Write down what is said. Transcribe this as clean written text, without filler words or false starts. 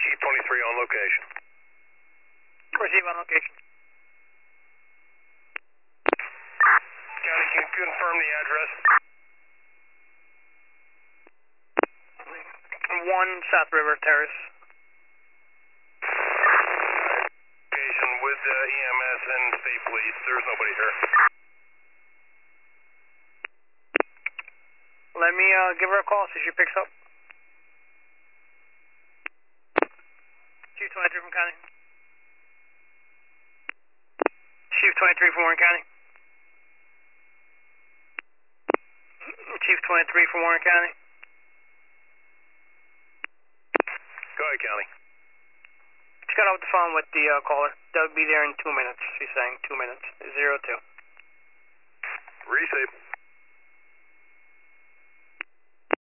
Chief 23 on location. Receive on location. County, can you confirm the address? 1 South River Terrace. Location with EMS and state police. There's nobody here. Let me give her a call, see if she picks up. Chief 23 from County. Chief 23 from Warren County. Chief 23 from Warren County. Go ahead, County. She got off the phone with the caller. They'll be there in 2 minutes, she's saying. 2 minutes. 02. Receive.